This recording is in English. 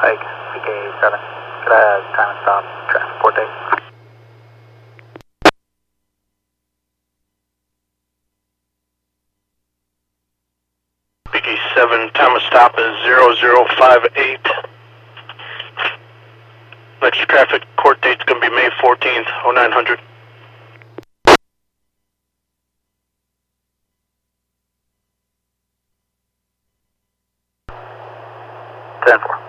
Pike, PK7. Could I have time and stop transport date? PK7, time of stop is 0058. Next traffic court date's going to be May 14th, 0900. Ten four.